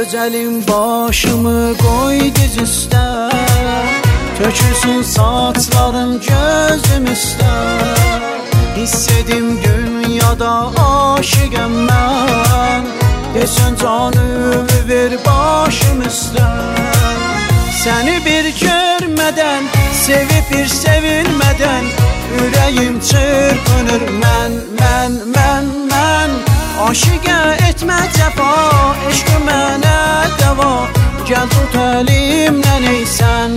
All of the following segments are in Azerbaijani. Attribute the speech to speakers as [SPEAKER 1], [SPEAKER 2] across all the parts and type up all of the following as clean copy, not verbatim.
[SPEAKER 1] Gözəlim başımı qoy diz üstə, tökülsün saçlarım gözüm üstə. Hiss edim dünyada aşıqəm mən, desən canımı ver başım üstə. Səni bir görmədən, sevib bir sevilmədən, ürəyim çırpınır mən. Aşıqə etmə cəfa, eşq mənə dəva, gəl tut əlimdən ey sən.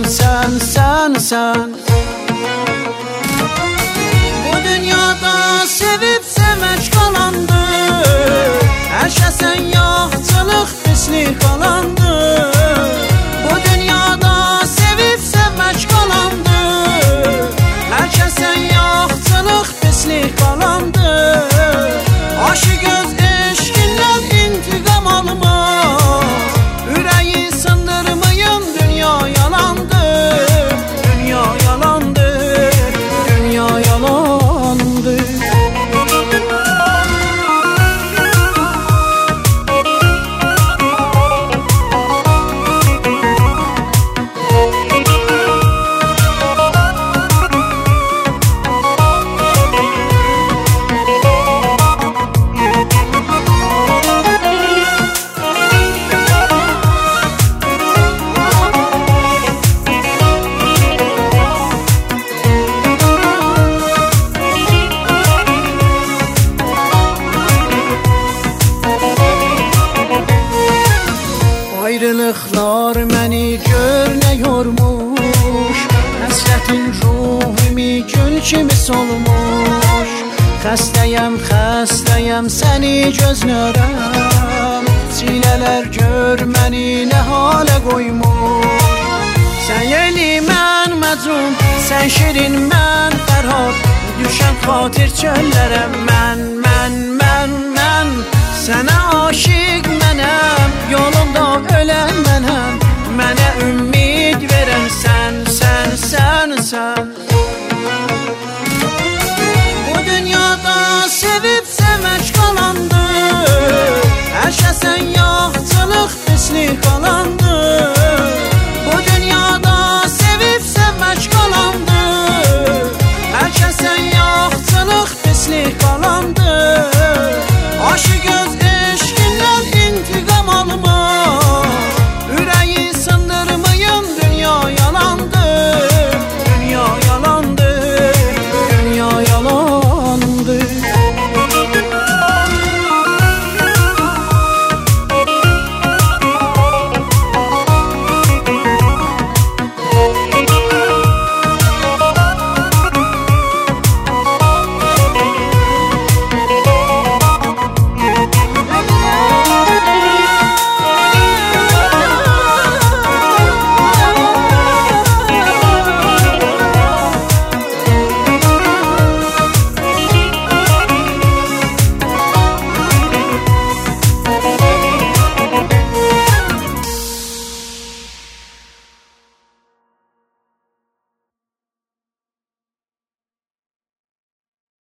[SPEAKER 1] Bu dünyada sevib sevmək qalandır, hər kəsən yaxçılıq pislik qalandır. Bu dünyada sevib sevmək qalandır, hər kəsən yaxçılıq pislik qalandır. Aşıq öz eşqindən intiqam almaz, ürəyi sındırmayın, dünya yalandır. Dünya yalandır, dünya yalandır. Ayrılıqlar məni gör nə yormuş, həsrətin ruhimi gül kimi solmuş. Xəstəyəm səni gözlərəm, çilələr gör məni nə halə qoymuş. Sən yeli mən məcnun, sən şirin mən fərhad, düşən xatir çöllərəm mən. Sənə aşiq mənəm, yolunda ölən mənəm,